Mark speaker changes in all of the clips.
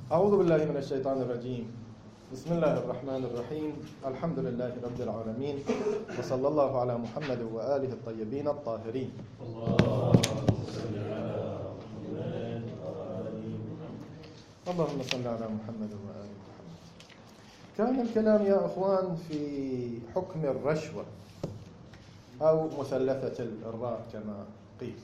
Speaker 1: أعوذ بالله من الشيطان الرجيم. بسم الله الرحمن الرحيم. الحمد لله رب العالمين، وصلى الله على محمد وآله الطيبين الطاهرين. اللهم صل على محمد وآل محمد. كان الكلام يا أخوان في حكم الرشوة أو مثلثة الراء كما قيل،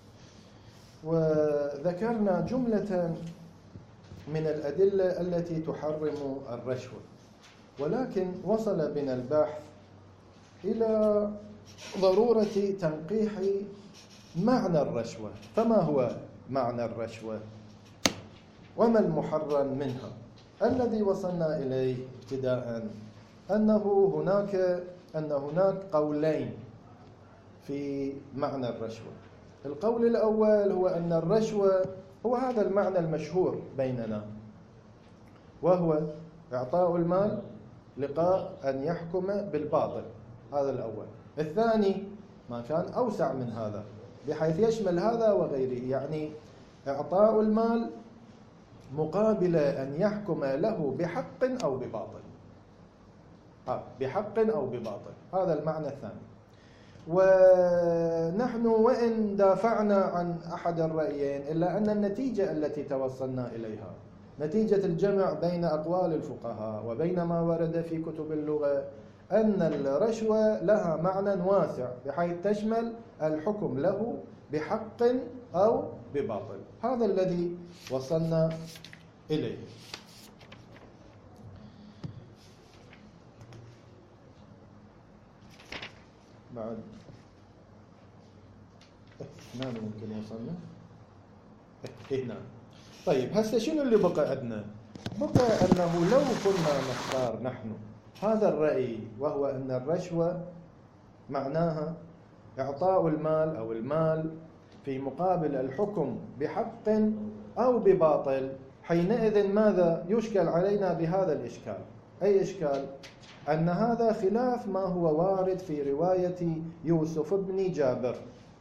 Speaker 1: وذكرنا جملة من الأدلة التي تحرم الرشوة، ولكن وصل بنا البحث إلى ضرورة تنقيح معنى الرشوة. فما هو معنى الرشوة وما المحرم منها؟ الذي وصلنا إليه ابتداء أن هناك قولين في معنى الرشوة. القول الأول هو أن الرشوة هو هذا المعنى المشهور بيننا، وهو إعطاء المال لقاء أن يحكم بالباطل. هذا الأول. الثاني ما كان أوسع من هذا بحيث يشمل هذا وغيره، يعني إعطاء المال مقابل أن يحكم له بحق أو بباطل. بحق أو بباطل، هذا المعنى الثاني. ونحن وإن دافعنا عن أحد الرأيين إلا أن النتيجة التي توصلنا إليها نتيجة الجمع بين أقوال الفقهاء وبين ما ورد في كتب اللغة أن الرشوة لها معنى واسع بحيث تشمل الحكم له بحق أو بباطل. هذا الذي وصلنا إليه. بعد نعم ممكن وصلنا نعم. طيب هسه شنو اللي بقى عندنا؟ بقى أنه لو كنا نختار نحن هذا الرأي، وهو أن الرشوة معناها إعطاء المال أو المال في مقابل الحكم بحق أو بباطل، حينئذ ماذا يشكل علينا بهذا الإشكال؟ أي إشكال؟ أن هذا خلاف ما هو وارد في رواية يوسف بن جابر.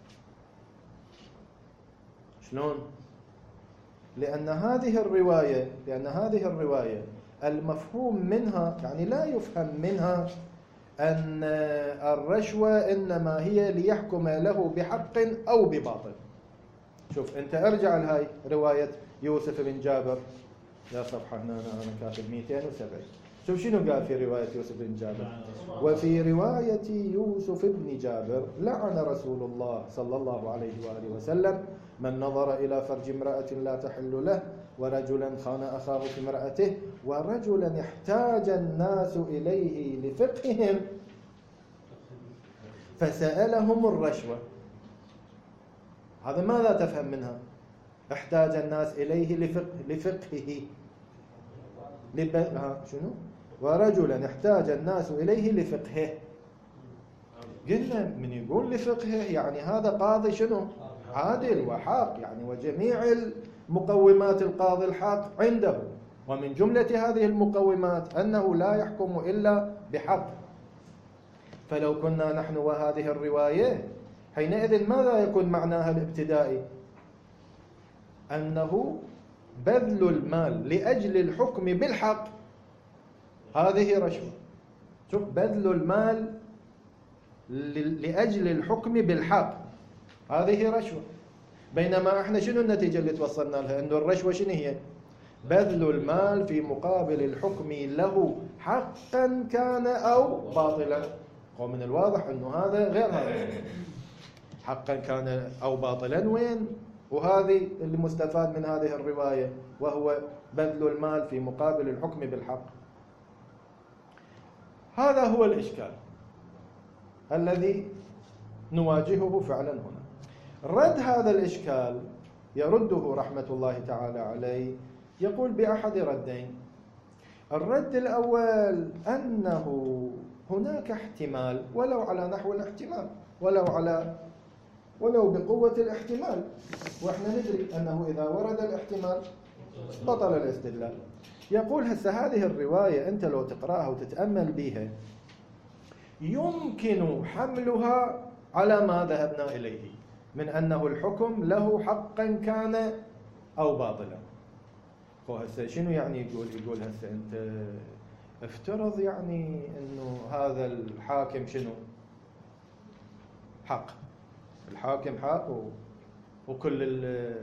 Speaker 1: شلون؟ لأن هذه الرواية المفهوم منها، يعني لا يفهم منها أن الرشوة إنما هي ليحكم له بحق أو بباطل. شوف أنت ارجع لهاي رواية يوسف بن جابر، يا صفحة هنا أنا كاتب 270. شوف شنو قال في رواية يوسف بن جابر: وفي رواية يوسف بن جابر لعن رسول الله صلى الله عليه وآله وسلم من نظر إلى فرج امرأة لا تحل له، ورجلا خان أخاه في امرأته، ورجلا احتاج الناس إليه لفقههم فسألهم الرشوة. هذا ماذا تفهم منها؟ احتاج الناس إليه لفقهه شنو؟ ورجلا احتاج الناس إليه لفقهه. قلنا من يقول لفقهه يعني هذا قاضي شنو؟ عادل وحق، يعني وجميع المقومات القاضي الحق عنده، ومن جملة هذه المقومات أنه لا يحكم إلا بحق. فلو كنا نحن وهذه الرواية حينئذ ماذا يكون معناها الابتدائي؟ أنه بذل المال لأجل الحكم بالحق هذه رشوة. شوف، بذل المال لأجل الحكم بالحق هذه رشوة. بينما احنا شنو النتيجة اللي توصلنا لها؟ انه الرشوة شنو هي؟ بذل المال في مقابل الحكم له حقا كان أو باطلا. ومن الواضح انه هذا غير هذا، حقا كان أو باطلا وين؟ وهذه اللي مستفاد من هذه الرواية، وهو بذل المال في مقابل الحكم بالحق. هذا هو الإشكال الذي نواجهه فعلا هنا. رد هذا الإشكال يرده رحمة الله تعالى عليه، يقول بأحد ردين. الرد الأول أنه هناك احتمال، ولو على نحو الاحتمال، ولو بقوة الاحتمال، وإحنا ندري أنه إذا ورد الاحتمال بطل الاستدلال. يقول هسه هذه الرواية أنت لو تقرأها وتتأمل بها يمكن حملها على ما ذهبنا إليه من أنه الحكم له حقا كان أو باطلا. هو هسه شنو يعني يقول هسه أنت افترض يعني أنه هذا الحاكم شنو حق، الحاكم حق وكل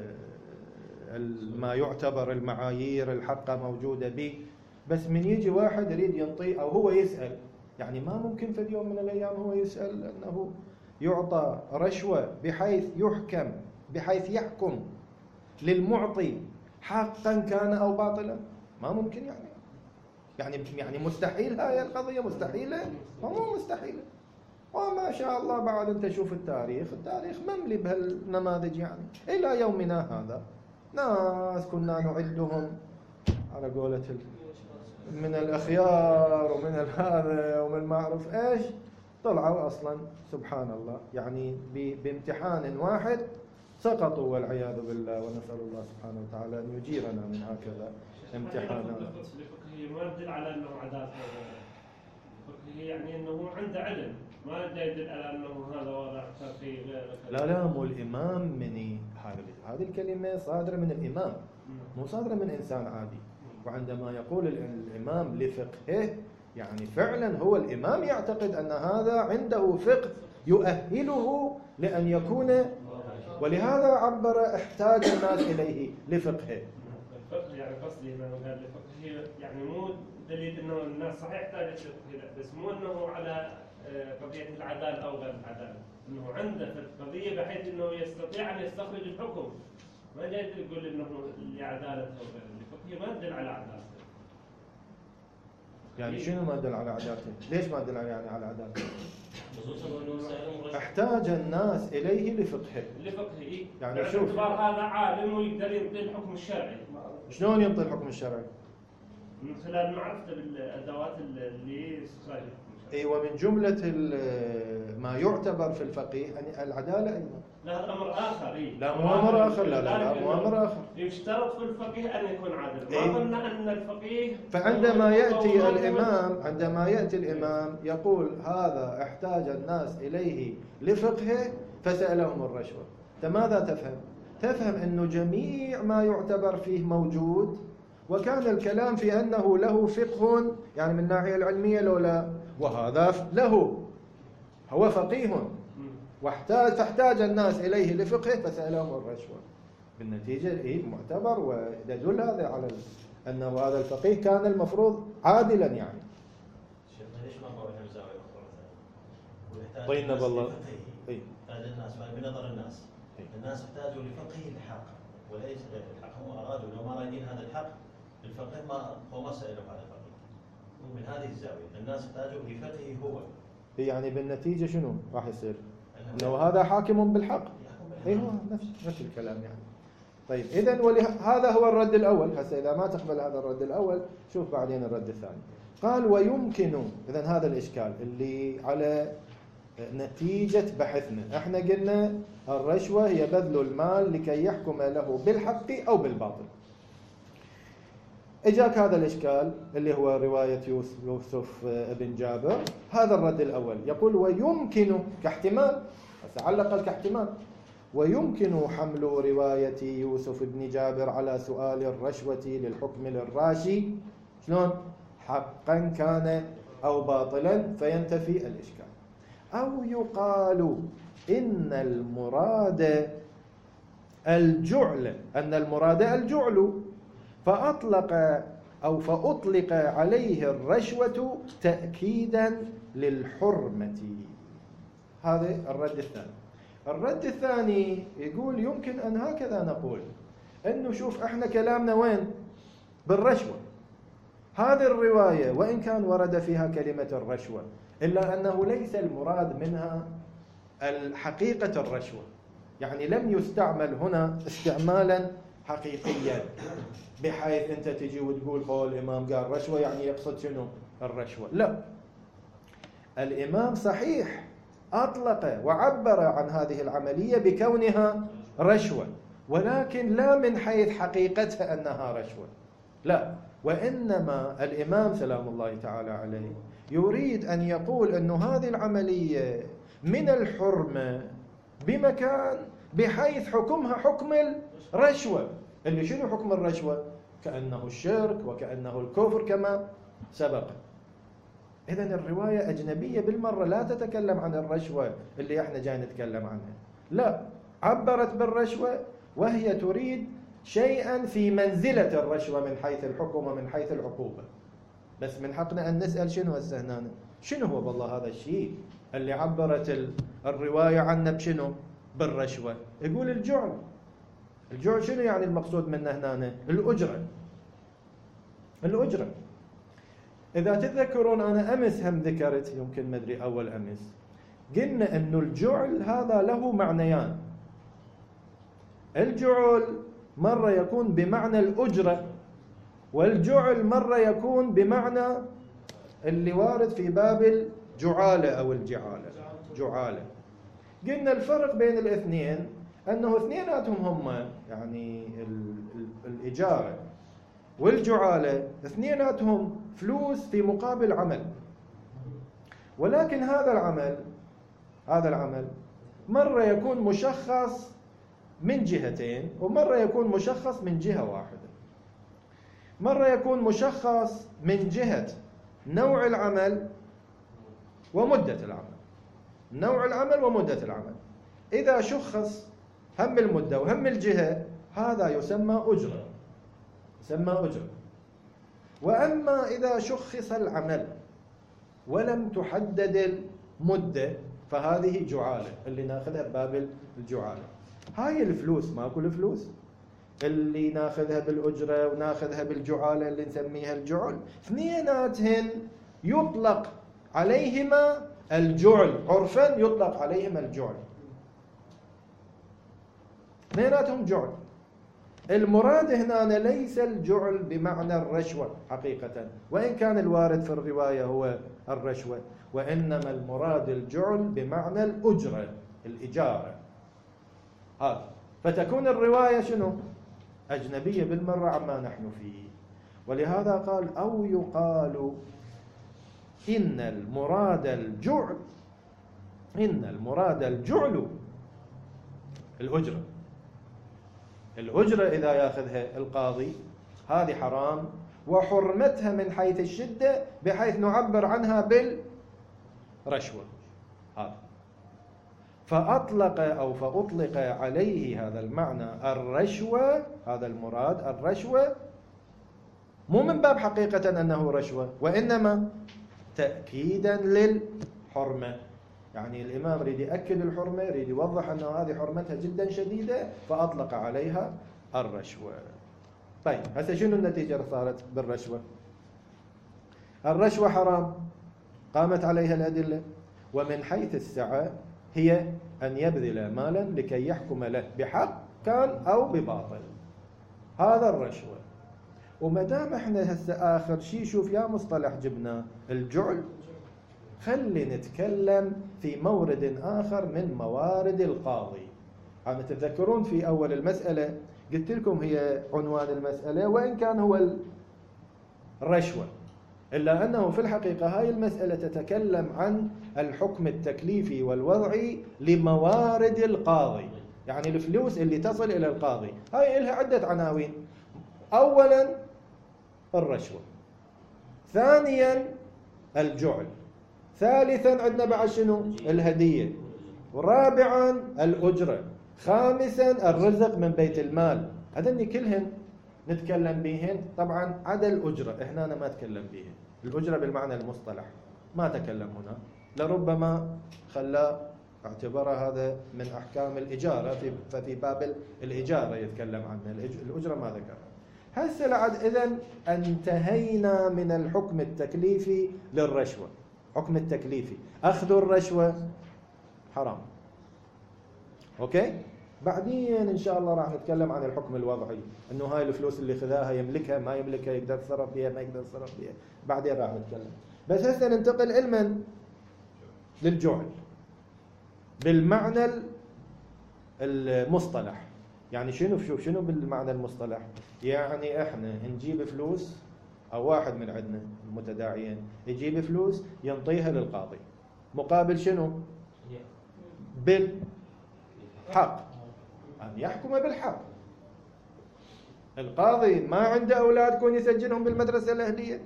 Speaker 1: ما يعتبر المعايير الحقة موجودة به، بس من يجي واحد يريد ينطي أو هو يسأل، يعني ما ممكن في اليوم من الأيام هو يسأل أنه يعطى رشوة بحيث يحكم للمعطي حقا كان أو باطلا؟ ما ممكن يعني مستحيل هاي القضية، مستحيلة مو مستحيلة. وما شاء الله بعد أنت شوف التاريخ مملي بهالنماذج، يعني إلى يومنا هذا ناس كنا نعدهم على قولة من الأخيار ومن هذا ومن المعروف إيش، طلعوا أصلا سبحان الله يعني بامتحان واحد سقطوا والعياذ بالله، ونسأل الله سبحانه وتعالى أن يجيرنا من هكذا امتحانات.
Speaker 2: الفقهي ما يدل على أنه عادات، الفقهي يعني أنه عنده علم، ما يدل على أنه هذا وضع فقهي غير.
Speaker 1: لا مو الإمام مني، هذه الكلمة صادرة من الإمام مو صادرة من إنسان عادي. وعندما يقول الإمام لفقهه يعني فعلا هو الإمام يعتقد أن هذا عنده فقه يؤهله لأن يكون، ولهذا عبر احتاج الناس إليه لفقهه.
Speaker 2: الفقه يعني قصدي أنه قال لفقهه يعني مو دليل أنه الناس صحيح احتاجت لفقه، بس مو أنه على قضية العدالة أو غير العدالة، أنه عنده في القضية بحيث أنه يستطيع أن يستخرج الحكم، ما جاي يقول أنه لعدالة أو غير. الفقه ما يدل على عدالته.
Speaker 1: يعني شنو ما يدل على عدالته؟ ليش ما يدل يعني على عدالته؟ احتاج الناس إليه لفقهه. يعني شوف
Speaker 2: هذا عالم ويقدر ينطي الحكم الشرعي.
Speaker 1: شلون ينطي الحكم الشرعي؟
Speaker 2: من خلال معرفته بالأدوات اللي تستخرج.
Speaker 1: ايوه، من جملة ما يعتبر في الفقيه العدالة أيضا.
Speaker 2: لا هذا أمر آخر.
Speaker 1: لا مو أمر آخر، لا مو أمر آخر.
Speaker 2: يشترط في الفقيه أن يكون عادل. ما ظن أن الفقيه.
Speaker 1: فعندما يأتي الإمام يقول هذا احتاج الناس إليه لفقهه فسألهم الرشوة، فماذا تفهم؟ تفهم أنه جميع ما يعتبر فيه موجود، وكان الكلام في أنه له فقه يعني من الناحية العلمية لولا، وهذا له هو فقيه فاحتاج الناس إليه لفقه فسألهم الرشوة. بالنتيجة معتبر، ويدل هذا على أنه هذا الفقيه كان المفروض عادلا يعني.
Speaker 3: شيخنا ليش ما هو من زاوية أخرى؟
Speaker 1: طينا بالله.
Speaker 3: يحتاج الناس بنظر الناس احتاجوا لفقه الحق وليس غير الحق. هم أرادوا لو ما رايدين هذا الحق الفقه ما سألوا هذا الفقيه. ومن هذه الزاوية الناس احتاجوا لفقه هو.
Speaker 1: يعني بالنتيجة شنو راح يصير؟ أنه هذا حاكم بالحق. أيوه نفس الكلام يعني. طيب إذن هذا هو الرد الأول. هسه إذا ما تقبل هذا الرد الأول شوف بعدين الرد الثاني. قال ويمكن، إذن هذا الإشكال اللي على نتيجة بحثنا. احنا قلنا الرشوة هي بذل المال لكي يحكم له بالحق أو بالباطل. اجاك هذا الإشكال اللي هو رواية يوسف بن جابر. هذا الرد الأول يقول ويمكن كاحتمال، على الأقل كاحتمال، ويمكن حمل رواية يوسف بن جابر على سؤال الرشوة للحكم للراشي شلون؟ حقا كان أو باطلا فينتفي الإشكال. أو يقال إن المراد الجعل فأطلق عليه الرشوة تأكيدا للحرمة. هذا الرد الثاني. الرد الثاني يقول يمكن أن هكذا نقول أنه شوف احنا كلامنا وين؟ بالرشوة. هذه الرواية وإن كان ورد فيها كلمة الرشوة إلا أنه ليس المراد منها الحقيقة الرشوة، يعني لم يستعمل هنا استعمالا حقيقيا بحيث أنت تجي وتقول الإمام قال رشوة يعني يقصد شنو الرشوة. لا، الإمام صحيح أطلق وعبر عن هذه العملية بكونها رشوة، ولكن لا من حيث حقيقتها أنها رشوة، لا، وإنما الإمام سلام الله تعالى عليه يريد أن يقول أن هذه العملية من الحرمة بمكان بحيث حكمها حكم الرشوة. اللي شنو حكم الرشوة؟ كأنه الشرك وكأنه الكفر كما سبق. إذن الرواية أجنبية بالمرة، لا تتكلم عن الرشوة اللي احنا جاي نتكلم عنها، لا، عبرت بالرشوة وهي تريد شيئا في منزلة الرشوة من حيث الحكم ومن حيث العقوبة. بس من حقنا أن نسأل شنو هسه هنا، شنو هو والله هذا الشيء اللي عبرت الرواية عنه بشنو؟ بالرشوة. يقول الجعل. الجعل شنو يعني المقصود منه هنا؟ الأجرة. الأجرة. إذا تتذكرون أنا أمس هم ذكرت، يمكن مدري أول أمس، قلنا أنه الجعل هذا له معنيان. الجعل مرة يكون بمعنى الأجرة، والجعل مرة يكون بمعنى اللي وارد في باب الجعالة أو الجعالة. جعالة. قلنا الفرق بين الاثنين أنه اثنيناتهم هم يعني الإجارة والجعالة اثنيناتهم فلوس في مقابل عمل، ولكن هذا العمل مرة يكون مشخص من جهتين، ومرة يكون مشخص من جهة واحدة. مرة يكون مشخص من جهة نوع العمل ومدة العمل. نوع العمل ومدة العمل. إذا شخص هم المدة وهم الجهة هذا يسمى أجرة. يسمى أجرة. وأما إذا شخص العمل ولم تحدد المدة فهذه جعالة، اللي ناخذها بباب الجعالة. هاي الفلوس، ماكو الفلوس اللي ناخذها بالأجرة وناخذها بالجعالة اللي نسميها الجعل، اثنيناتهن يطلق عليهما الجعل، عرفا يطلق عليهما الجعل، اثنيناتهم جعل. المراد هنا ليس الجعل بمعنى الرشوة حقيقة، وإن كان الوارد في الرواية هو الرشوة، وإنما المراد الجعل بمعنى الأجرة، الإجارة. هذا فتكون الرواية شنو؟ أجنبية بالمرة عما نحن فيه. ولهذا قال أو يقال إن المراد الجعل الأجرة. الأجرة إذا يأخذها القاضي هذه حرام، وحرمتها من حيث الشدة بحيث نعبر عنها بالرشوة. هذا فأطلق عليه هذا المعنى الرشوة، هذا المراد الرشوة، مو من باب حقيقة أنه رشوة، وإنما تأكيدا للحرمة. يعني الإمام يريد يأكد الحرمة، يريد يوضح أن هذه حرمتها جدا شديدة، فأطلق عليها الرشوة. طيب هسه شنو النتيجة اللي صارت بالرشوة؟ الرشوة حرام، قامت عليها الأدلة، ومن حيث السعة هي أن يبذل مالا لكي يحكم له بحق كان أو بباطل. هذا الرشوة. ومدام احنا هسه آخر شيء، شوف يا مصطلح جبنا الجعل، خلي نتكلم في مورد آخر من موارد القاضي. أنا تتذكرون في أول المسألة قلت لكم هي عنوان المسألة وإن كان هو الرشوة، إلا أنه في الحقيقة هاي المسألة تتكلم عن الحكم التكليفي والوضعي لموارد القاضي، يعني الفلوس اللي تصل إلى القاضي. هاي لها عدة عناوين. أولا الرشوة، ثانيا الجعل، ثالثا عندنا بعد شنو؟ الهدية، ورابعا الأجرة، خامسا الرزق من بيت المال. هذني كلهن نتكلم بهن طبعا عدا الأجرة، احنا أنا ما أتكلم بهن. الأجرة بالمعنى المصطلح ما تكلم هنا، لربما خلاه اعتبرها هذا من أحكام الإجارة، ففي باب الإجارة يتكلم عنها، الأجرة ما ذكرها. هسه لعد إذن انتهينا من الحكم التكليفي للرشوة. حكم التكليفي أخذ الرشوة حرام، أوكي؟ بعدين إن شاء الله راح نتكلم عن الحكم الوضعي، إنه هاي الفلوس اللي خذاها يملكها ما يملكها، يقدر يتصرف بها ما يقدر يتصرف بها، بعدين راح نتكلم. بس هسه ننتقل علما للجعل بالمعنى المصطلح. يعني شنو بالمعنى المصطلح؟ يعني احنا نجيب فلوس، او واحد من عندنا المتداعيين يجيب فلوس ينطيها للقاضي مقابل شنو؟ بالحق، أن يحكم بالحق. القاضي ما عنده أولاد كون يسجلهم بالمدرسة الأهلية،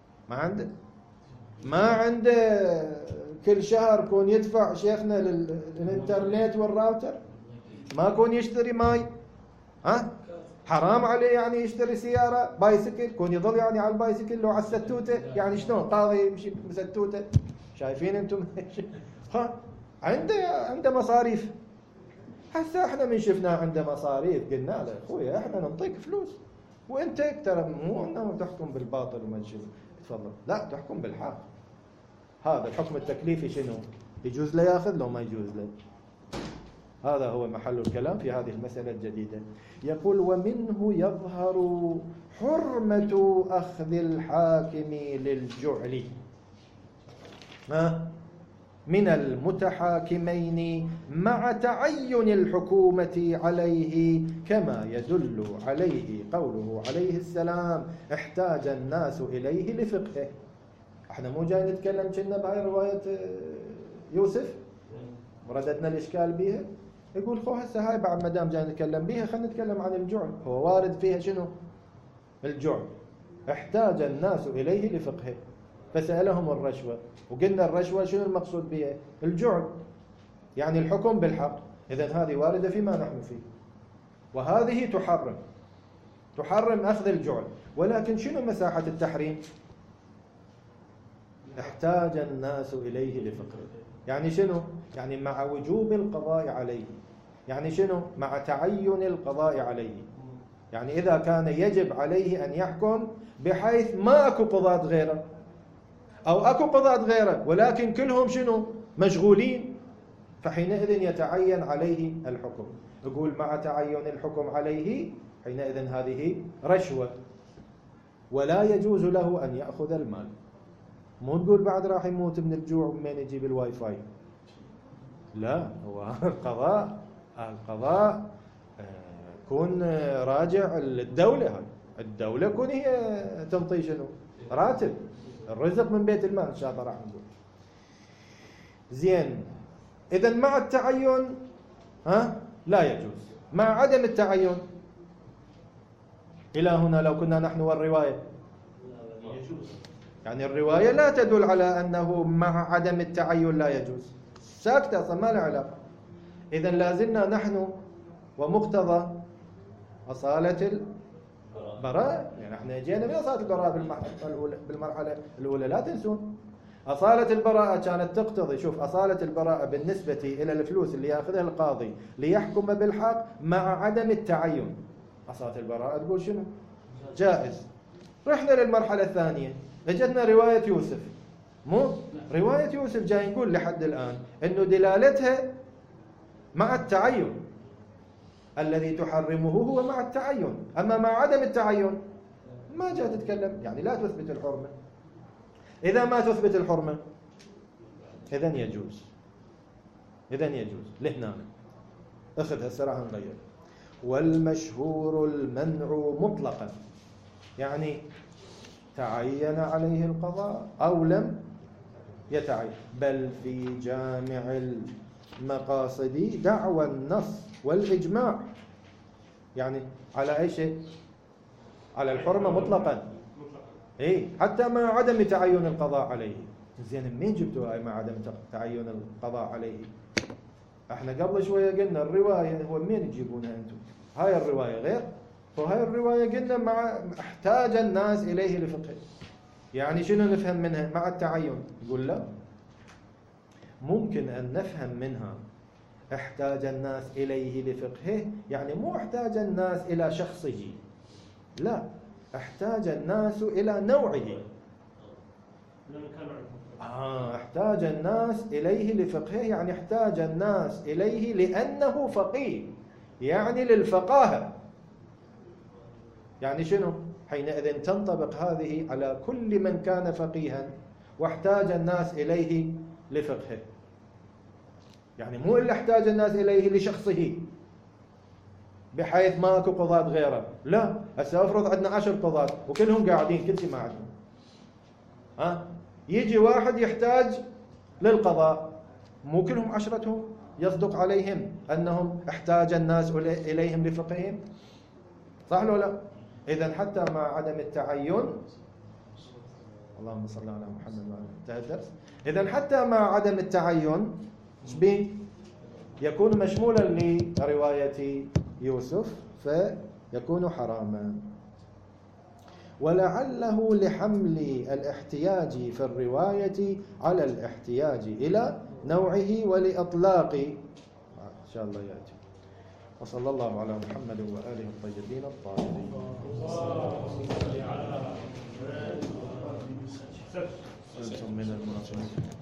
Speaker 1: ما عنده كل شهر كون يدفع شيخنا للإنترنت والراوتر، ما كون يشتري ماي. حرام عليه يعني يشتري سيارة بايسكل كون يظل يعني على البايسكل لو على الستوتة، يعني شلون قاضي يمشي بستوتة؟ شايفين انتم؟ عنده مصاريف. هسه احنا من شفناه عنده مصاريف قلنا له اخويا احنا نعطيك فلوس، وانت ترى مو انه تحكم بالباطل وما شنو، تفضل لا تحكم بالحق. هذا الحكم التكليفي شنو؟ يجوز له ياخذ لو ما يجوز له. هذا هو محل الكلام في هذه المسألة الجديدة. يقول ومنه يظهر حرمة أخذ الحاكم للجعل من المتحاكمين مع تعين الحكومة عليه، كما يدل عليه قوله عليه السلام احتاج الناس إليه لفقهه. احنا مو جاي نتكلم كنا بهاي رواية يوسف ورددنا الإشكال بيها. يقول خو هسه هاي بعد ما دام جاي نتكلم بيها خلينا نتكلم عن الجعل. هو وارد فيها شنو؟ الجعل. احتاج الناس إليه لفقهه فسألهم الرشوة، وقلنا الرشوة شنو المقصود بها؟ الجعل، يعني الحكم بالحق. إذن هذه واردة فيما نحن فيه، وهذه تحرم أخذ الجعل. ولكن شنو مساحة التحريم؟ احتاج الناس إليه لفقهه. يعني شنو؟ يعني مع وجوب القضاء عليه. يعني شنو؟ مع تعين القضاء عليه. يعني إذا كان يجب عليه أن يحكم بحيث ما أكو قضاة غيره، أو أكو قضاة غيره ولكن كلهم شنو؟ مشغولين، فحينئذ يتعين عليه الحكم. يقول مع تعين الحكم عليه، حينئذ هذه رشوة ولا يجوز له أن يأخذ المال. مو تقول بعد راح يموت من الجوع ومن يجيب الواي فاي. لا، هو القضاء كون راجع الدولة. هاي الدولة كون هي تنطي شنو؟ راتب، الرزق من بيت المال إن شاء الله راح نقول. زين، إذن مع التعين لا يجوز. مع عدم التعين إلى هنا لو كنا نحن والرواية يعني الرواية لا تدل على أنه مع عدم التعين لا يجوز، ساكتة أصلا ما لها علاقة. إذن لازلنا نحن ومقتضى أصالة البراءة. يعني احنا جينا من أصالة البراءة بالمرحلة الأولى، لا تنسون. أصالة البراءة كانت تقتضي، شوف أصالة البراءة بالنسبة إلى الفلوس اللي يأخذها القاضي ليحكم بالحق مع عدم التعين. أصالة البراءة تقول شنو؟ جائز. رحنا للمرحلة الثانية، اجتنا رواية يوسف. مو رواية يوسف جاي نقول لحد الآن إنه دلالتها مع التعين، الذي تحرمه هو مع التعين. أما مع عدم التعين ما جاء تتكلم، يعني لا تثبت الحرمة. إذا ما تثبت الحرمة إذن يجوز. لهنا أخذ هالسراحة نغير. والمشهور المنع مطلقا، يعني تعين عليه القضاء أو لم يتعين. بل في جامع المقاصد دعوى النص والإجماع، يعني على أي شيء؟ على الحرمة مطلقا. حتى مع عدم تعين القضاء عليه. زين، مين جبتوا هاي مع عدم تعين القضاء عليه؟ احنا قبل شوية قلنا الرواية، هو مين تجيبونها انتم؟ هاي الرواية غير، وهاي الرواية قلنا مع احتاج الناس إليه لفقه. يعني شنو نفهم منها؟ مع التعين. يقول لا، ممكن أن نفهم منها احتاج الناس إليه لفقهه، يعني مو احتاج الناس إلى شخصه، لا، احتاج الناس إلى نوعه. احتاج الناس إليه لفقهه، يعني احتاج الناس إليه لأنه فقيه، يعني للفقاهة. يعني شنو؟ حينئذ تنطبق هذه على كل من كان فقيها واحتاج الناس إليه لفقهه. يعني مو إلا احتاج الناس إليه لشخصه بحيث ما اكو قضاة غيره، لا. هسه افرض عندنا 10 قضاة وكلهم قاعدين كل شيء ما عندهم، يجي واحد يحتاج للقضاء، مو كلهم 10 يصدق عليهم أنهم احتاج الناس إليهم لفقههم؟ صح ولا لا؟ إذن حتى مع عدم التعين، اللهم صل على محمد وعلى انتهى الدرس. إذن حتى مع عدم التعين يكون مشمولا لرواية يوسف فيكون حراما. ولعله لحمل الاحتياج في الرواية على الاحتياج إلى نوعه ولإطلاق إن شاء الله يأتي. وصلى الله على محمد وآله الطيبين الطاهرين. من المنافقين.